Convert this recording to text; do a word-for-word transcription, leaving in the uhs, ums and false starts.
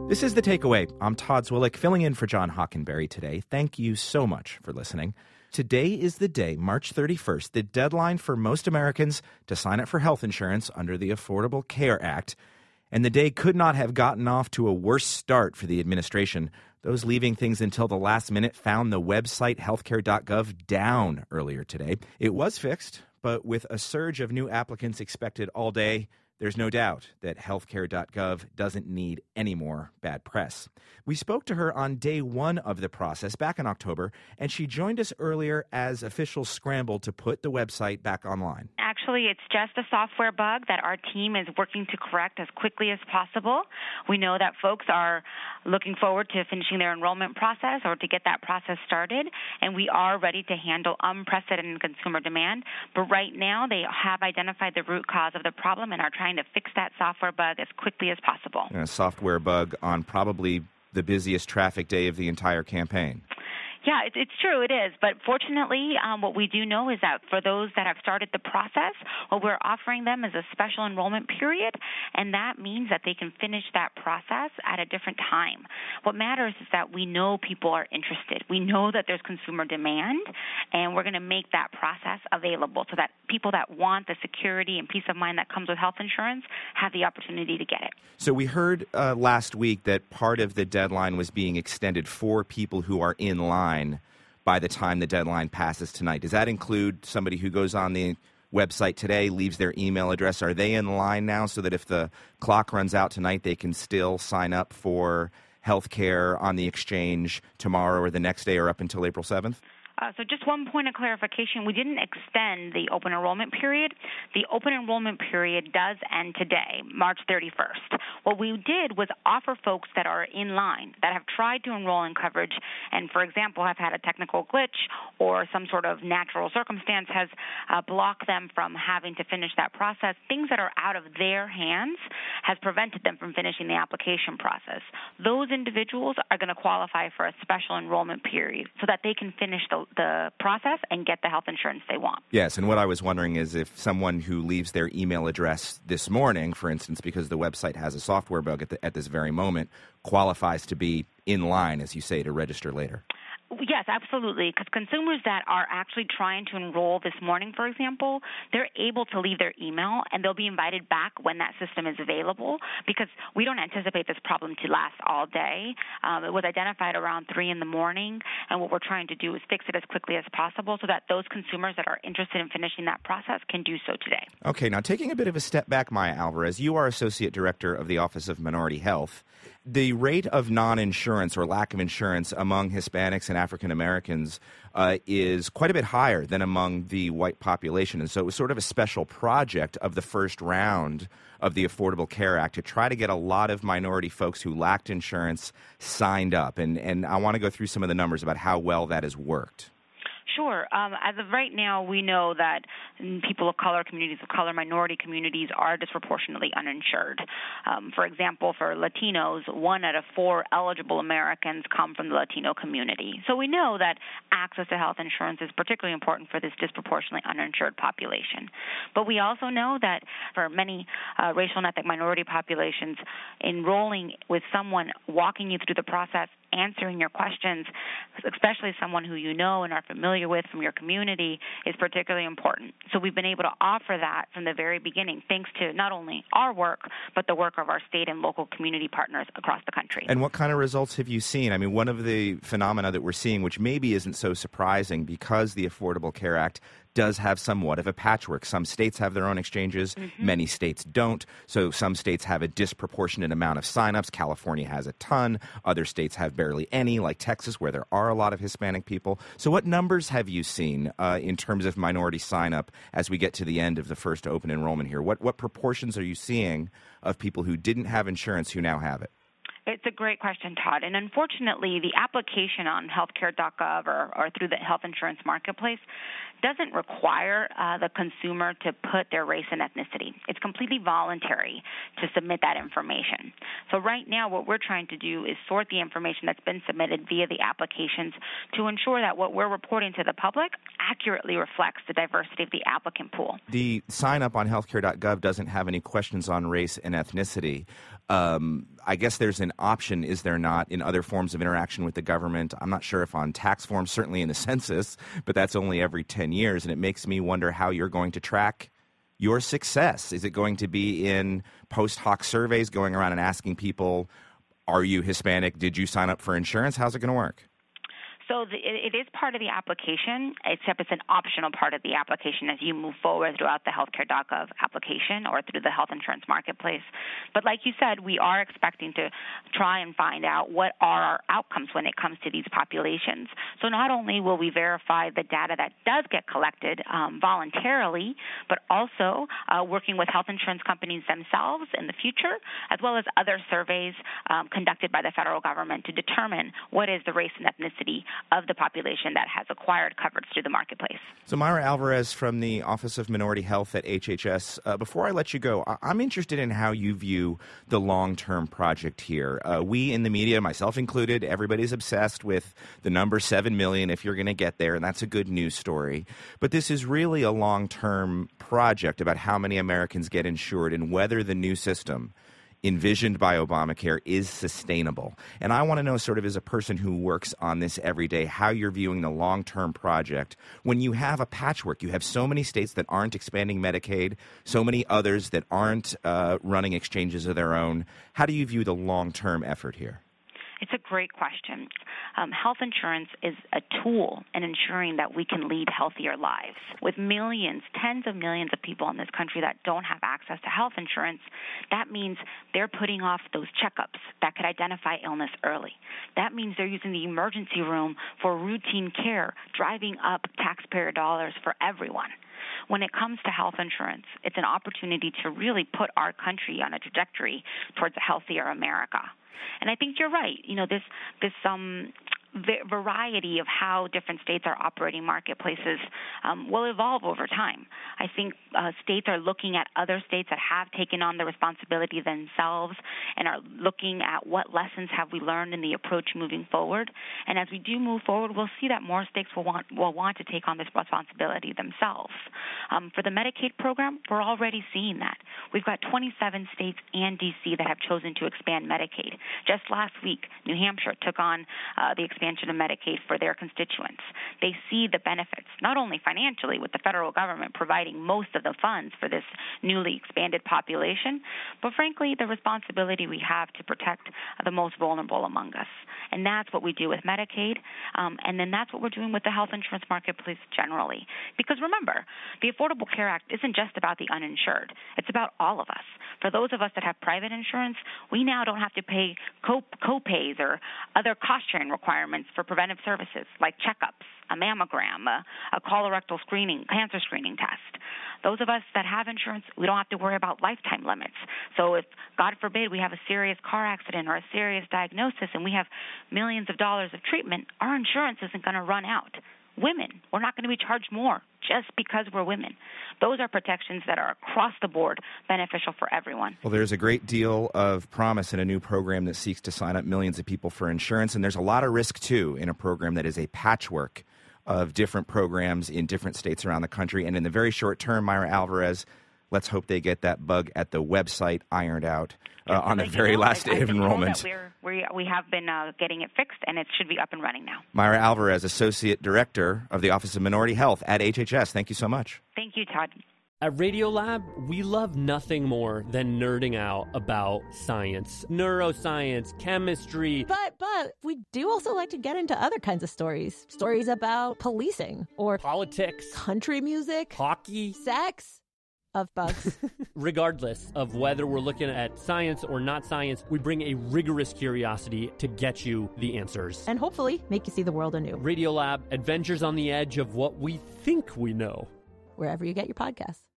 This is The Takeaway. I'm Todd Zwillick, filling in for John Hockenberry today. Thank you so much for listening. Today is the day, March thirty-first, the deadline for most Americans to sign up for health insurance under the Affordable Care Act. And the day could not have gotten off to a worse start for the administration. Those leaving things until the last minute found the website healthcare dot gov down earlier today. It was fixed, but with a surge of new applicants expected all day, there's no doubt that healthcare dot gov doesn't need any more bad press. We spoke to her on day one of the process back in October, and she joined us earlier as officials scrambled to put the website back online. Actually, it's just a software bug that our team is working to correct as quickly as possible. We know that folks are looking forward to finishing their enrollment process or to get that process started, and we are ready to handle unprecedented consumer demand. But right now, they have identified the root cause of the problem and are trying to fix that software bug as quickly as possible. A software bug on probably the busiest traffic day of the entire campaign. Yeah, it's, it's true, it is. But fortunately, um, what we do know is that for those that have started the process, what we're offering them is a special enrollment period, and that means that they can finish that process at a different time. What matters is that we know people are interested. We know that there's consumer demand, and we're going to make that process available so that people that want the security and peace of mind that comes with health insurance have the opportunity to get it. So we heard uh, last week that part of the deadline was being extended for people who are in line by the time the deadline passes tonight. Does that include somebody who goes on the website today, leaves their email address? Are they in line now so that if the clock runs out tonight, they can still sign up for health care on the exchange tomorrow or the next day or up until April seventh? Uh, so just one point of clarification, we didn't extend the open enrollment period. The open enrollment period does end today, March thirty-first. What we did was offer folks that are in line, that have tried to enroll in coverage and, for example, have had a technical glitch or some sort of natural circumstance has uh, blocked them from having to finish that process. Things that are out of their hands has prevented them from finishing the application process. Those individuals are going to qualify for a special enrollment period so that they can finish the the process and get the health insurance they want. Yes, and what I was wondering is if someone who leaves their email address this morning, for instance, because the website has a software bug at, the, at this very moment, qualifies to be in line, as you say, to register later. Yes, absolutely, because consumers that are actually trying to enroll this morning, for example, they're able to leave their email, and they'll be invited back when that system is available, because we don't anticipate this problem to last all day. Um, it was identified around three in the morning, and what we're trying to do is fix it as quickly as possible so that those consumers that are interested in finishing that process can do so today. Okay, now taking a bit of a step back, Maya Alvarez, you are Associate Director of the Office of Minority Health. The rate of non-insurance or lack of insurance among Hispanics and African Americans uh, is quite a bit higher than among the white population. And so it was sort of a special project of the first round of the Affordable Care Act to try to get a lot of minority folks who lacked insurance signed up. And, and I want to go through some of the numbers about how well that has worked. Sure. Um, as of right now, we know that people of color, communities of color, minority communities are disproportionately uninsured. Um, for example, for Latinos, one out of four eligible Americans come from the Latino community. So we know that access to health insurance is particularly important for this disproportionately uninsured population. But we also know that for many uh, racial and ethnic minority populations, enrolling with someone walking you through the process, answering your questions, especially someone who you know and are familiar with from your community, is particularly important. So we've been able to offer that from the very beginning, thanks to not only our work, but the work of our state and local community partners across the country. And what kind of results have you seen? I mean, one of the phenomena that we're seeing, which maybe isn't so surprising because the Affordable Care Act does have somewhat of a patchwork. Some states have their own exchanges. Mm-hmm. Many states don't. So some states have a disproportionate amount of signups. California has a ton. Other states have barely any, like Texas, where there are a lot of Hispanic people. So what numbers have you seen uh, in terms of minority sign-up as we get to the end of the first open enrollment here? What, what proportions are you seeing of people who didn't have insurance who now have it? It's a great question, Todd. And unfortunately, the application on healthcare dot gov or, or through the health insurance marketplace doesn't require uh, the consumer to put their race and ethnicity. It's completely voluntary to submit that information. So right now what we're trying to do is sort the information that's been submitted via the applications to ensure that what we're reporting to the public accurately reflects the diversity of the applicant pool. The sign up on healthcare dot gov doesn't have any questions on race and ethnicity. Um, I guess there's an option, is there not, in other forms of interaction with the government? I'm not sure if on tax forms, certainly in the census, but that's only every ten years. And it makes me wonder how you're going to track your success. Is it going to be in post hoc surveys going around and asking people, are you Hispanic? Did you sign up for insurance? How's it going to work? So the, it, it is part of the application, except it's an optional part of the application as you move forward throughout the healthcare dot gov application or through the health insurance marketplace. But like you said, we are expecting to try and find out what are our outcomes when it comes to these populations. So not only will we verify the data that does get collected um, voluntarily, but also uh, working with health insurance companies themselves in the future, as well as other surveys um, conducted by the federal government to determine what is the race and ethnicity of the population that has acquired coverage through the marketplace. So Myra Alvarez from the Office of Minority Health at H H S, uh, before I let you go, I- I'm interested in how you view the long-term project here. Uh, we in the media, myself included, everybody's obsessed with the number seven million if you're going to get there, and that's a good news story. But this is really a long-term project about how many Americans get insured and whether the new system envisioned by Obamacare is sustainable. And I want to know, sort of as a person who works on this every day, how you're viewing the long-term project when you have a patchwork. You have so many states that aren't expanding Medicaid, so many others that aren't uh, running exchanges of their own. How do you view the long-term effort here? It's a great question. Um, health insurance is a tool in ensuring that we can lead healthier lives. With millions, tens of millions of people in this country that don't have access to health insurance, that means they're putting off those checkups that could identify illness early. That means they're using the emergency room for routine care, driving up taxpayer dollars for everyone. When it comes to health insurance, it's an opportunity to really put our country on a trajectory towards a healthier America. And I think you're right. You know, this this um variety of how different states are operating marketplaces um, will evolve over time. I think uh, states are looking at other states that have taken on the responsibility themselves and are looking at what lessons have we learned in the approach moving forward. And as we do move forward, we'll see that more states will want will want to take on this responsibility themselves. Um, for the Medicaid program, we're already seeing that. We've got twenty-seven states and D C that have chosen to expand Medicaid. Just last week, New Hampshire took on uh, the expansion of Medicaid for their constituents. They see the benefits, not only financially with the federal government providing most of the funds for this newly expanded population, but frankly, the responsibility we have to protect the most vulnerable among us. And that's what we do with Medicaid, um, and then that's what we're doing with the health insurance marketplace generally. Because remember, the Affordable Care Act isn't just about the uninsured. It's about all of us. For those of us that have private insurance, we now don't have to pay co- co-pays or other cost-sharing requirements for preventive services like checkups, a mammogram, a, a colorectal screening, cancer screening test. Those of us that have insurance, we don't have to worry about lifetime limits. So if, God forbid, we have a serious car accident or a serious diagnosis and we have millions of dollars of treatment, our insurance isn't going to run out. Women, we're not going to be charged more just because we're women. Those are protections that are across the board beneficial for everyone. Well, there's a great deal of promise in a new program that seeks to sign up millions of people for insurance, and there's a lot of risk, too, in a program that is a patchwork of different programs in different states around the country. And in the very short term, Myra Alvarez, let's hope they get that bug at the website ironed out uh, on the very know, last I, day of enrollment. We're, we we have been uh, getting it fixed, and it should be up and running now. Myra Alvarez, Associate Director of the Office of Minority Health at H H S. Thank you so much. Thank you, Todd. At Radiolab, we love nothing more than nerding out about science, neuroscience, chemistry. But, but, we do also like to get into other kinds of stories. Stories about policing or politics, country music, hockey, sex, of bugs. Regardless of whether we're looking at science or not science, we bring a rigorous curiosity to get you the answers. And hopefully make you see the world anew. Radiolab, adventures on the edge of what we think we know. Wherever you get your podcasts.